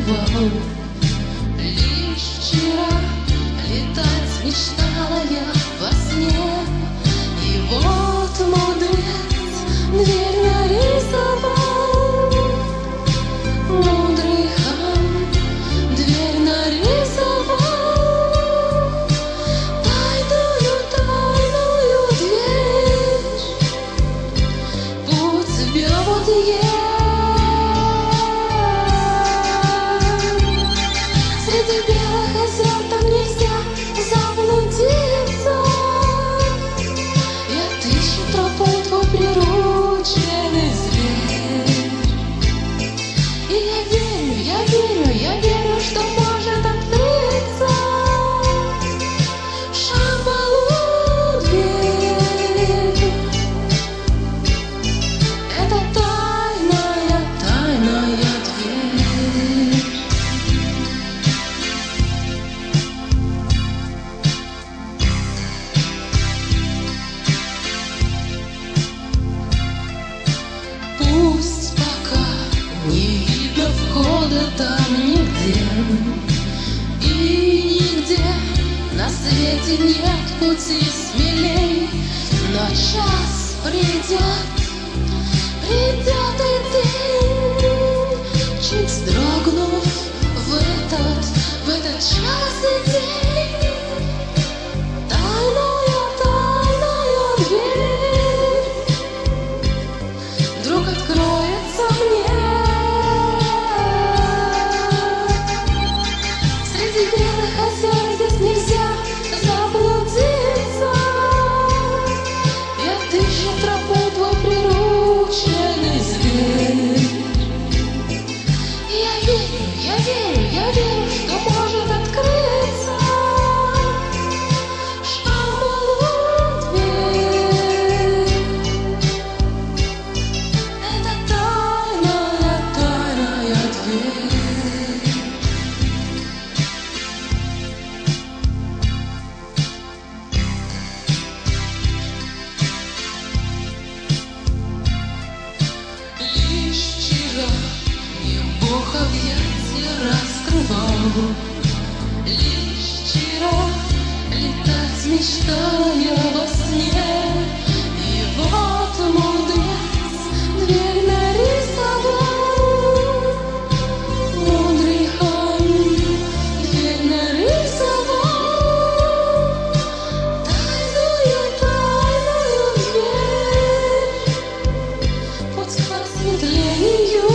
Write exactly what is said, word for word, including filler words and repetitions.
раскрывал. Лишь вчера летать мечтала я во сне, и вот мудрец дверь нарисовал. Мудрый хан дверь нарисовал, тайную, тайную дверь. Путь тебе вот есть. Среди белых озер там нельзя заблудиться. Я отыщу тропу твой прирученный зверь. И я верю, я верю, я верю, что может открыться Шамбалу дверь. Это тайная, тайная дверь. Пусть пока не видно входа там нигде, и нигде на свете нет пути смелей. Но час придет, придет и ты, чуть вздрогнув в этот, в этот час и день. Тайную, тайную дверь вдруг откроется мне. Среди белых озер здесь нельзя заблудиться. Я отыщу тропу твой прирученный зверь. И я верю, я верю, я верю, что может открыться Шамбалу дверь. Это тайная, тайная дверь. Лишь вчера мне Бог объятия раскрывал. Лишь вчера летать мечтала я во сне, и вот мудрец дверь нарисовал. Мудрый хан дверь нарисовал, тайную, тайную дверь. Путь к просветлению.